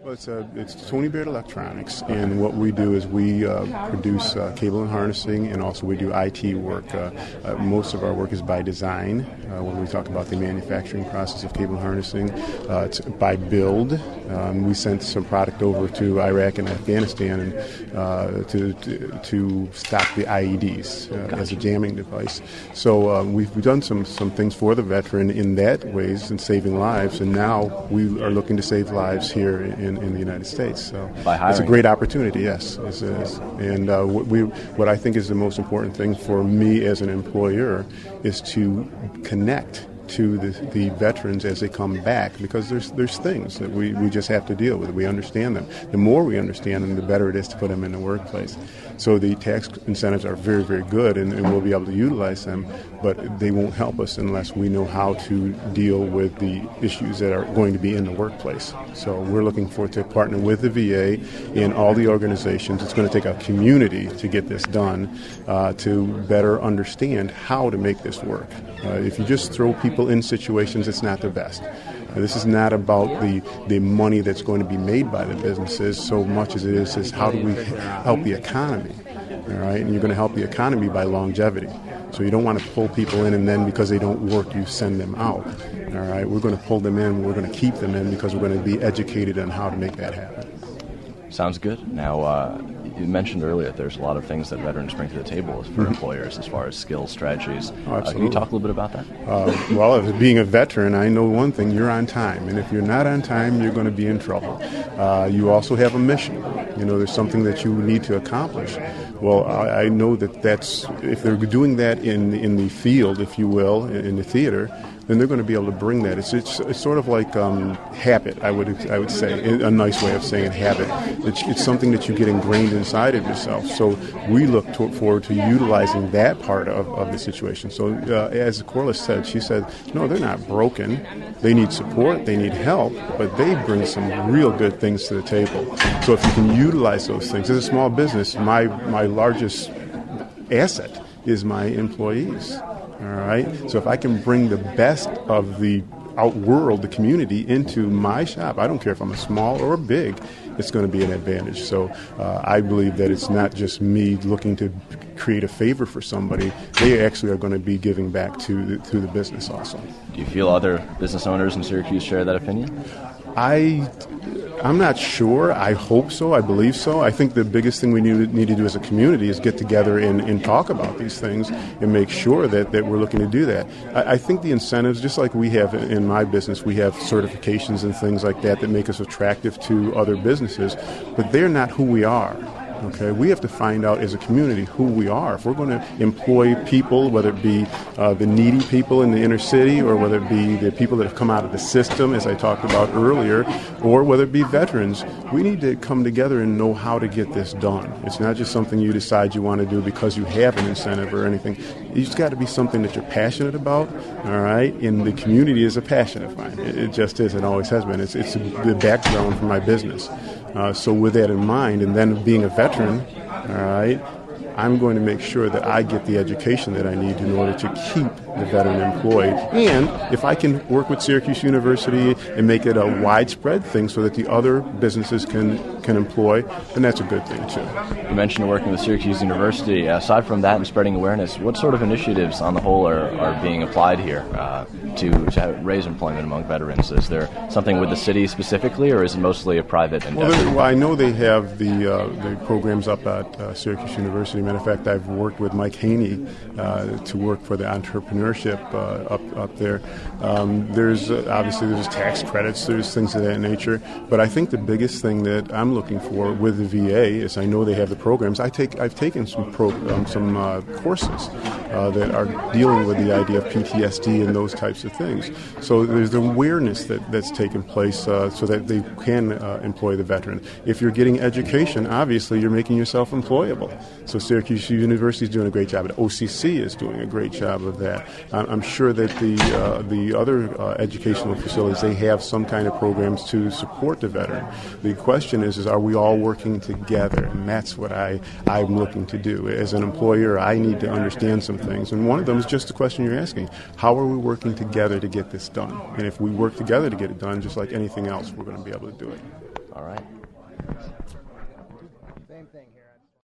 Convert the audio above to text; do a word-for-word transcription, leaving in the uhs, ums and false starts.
Well, it's, uh, it's Tony Baird Electronics, and what we do is we uh, produce uh, cable and harnessing, and also we do I T work. Uh, uh, most of our work is by design. Uh, when we talk about the manufacturing process of cable and harnessing, uh, it's by build. Um, we sent some product over to Iraq and Afghanistan and, uh, to, to to stop the I E Ds uh, gotcha. as a jamming device. So uh, we've, we've done some, some things for the veteran in that ways and saving lives, and now we are looking to save lives here in In, in the United States, so it's a great opportunity. Yes, it's, it's, and uh, what we what I think is the most important thing for me as an employer is to connect to the, the veterans as they come back, because there's there's things that we, we just have to deal with. We understand them. The more we understand them, the better it is to put them in the workplace. So the tax incentives are very, very good, and, and we'll be able to utilize them, but they won't help us unless we know how to deal with the issues that are going to be in the workplace. So we're looking forward to partner with the V A and all the organizations. It's going to take a community to get this done, uh, to better understand how to make this work. Uh, if you just throw people in situations, it's not the best. Now, this is not about the, the money that's going to be made by the businesses so much as it is, is how do we help the economy, all right? And you're going to help the economy by longevity. So you don't want to pull people in and then because they don't work, you send them out, all right? We're going to pull them in, we're going to keep them in because we're going to be educated on how to make that happen. Sounds good. Now, uh, you mentioned earlier that there's a lot of things that veterans bring to the table for mm-hmm. employers as far as skills, strategies. Oh, uh, can you talk a little bit about that? Uh, well, as being a veteran, I know one thing, you're on time. And if you're not on time, you're going to be in trouble. Uh, you also have a mission. You know, there's something that you need to accomplish. Well, I, I know that that's, if they're doing that in, in the field, if you will, in, in the theater, then they're going to be able to bring that. It's it's, it's sort of like um, habit, I would I would say, a nice way of saying it, habit. It's, it's something that you get ingrained inside of yourself. So we look to, forward to utilizing that part of, of the situation. So uh, as Corliss said, she said, no, they're not broken. They need support, they need help, but they bring some real good things to the table. So if you can utilize those things. As a small business, my, my largest asset is my employees. All right. So if I can bring the best of the out world, the community, into my shop, I don't care if I'm a small or a big, it's going to be an advantage. So uh, I believe that it's not just me looking to create a favor for somebody. They actually are going to be giving back to the, to the business also. Do you feel other business owners in Syracuse share that opinion? I, I'm not sure. I hope so. I believe so. I think the biggest thing we need to, need to do as a community is get together and, and talk about these things and make sure that, that we're looking to do that. I, I think the incentives, just like we have in my business, we have certifications and things like that that make us attractive to other businesses, but they're not who we are. Okay, we have to find out as a community who we are. If we're going to employ people, whether it be uh, the needy people in the inner city or whether it be the people that have come out of the system, as I talked about earlier, or whether it be veterans, we need to come together and know how to get this done. It's not just something you decide you want to do because you have an incentive or anything. It's got to be something that you're passionate about, all right? And the community is a passion of mine. It, it just is and always has been. It's, it's the background for my business. Uh, so with that in mind, and then being a veteran, all right, I'm going to make sure that I get the education that I need in order to keep the veteran employed. And if I can work with Syracuse University and make it a widespread thing so that the other businesses can, can employ, then that's a good thing too. You mentioned working with Syracuse University. Aside from that and spreading awareness, what sort of initiatives on the whole are, are being applied here uh, to, to raise employment among veterans? Is there something with the city specifically, or is it mostly a private endeavor? Well, well I know they have the, uh, the programs up at uh, Syracuse University. Matter of fact, I've worked with Mike Haney uh, to work for the entrepreneurship uh, up up there. Um, there's uh, obviously there's tax credits, there's things of that nature. But I think the biggest thing that I'm looking for with the V A is I know they have the programs. I take I've taken some pro, um, some uh, courses uh, that are dealing with the idea of P T S D and those types of things. So there's the awareness that, that's taken place uh, so that they can uh, employ the veteran. If you're getting education, obviously you're making yourself employable. So Syracuse University is doing a great job. O C C is doing a great job of that. I'm sure that the uh, the other uh, educational facilities, they have some kind of programs to support the veteran. The question is, is are we all working together? And that's what I, I'm looking to do. As an employer, I need to understand some things. And one of them is just the question you're asking. How are we working together to get this done? And if we work together to get it done, just like anything else, we're going to be able to do it. All right. Same thing here.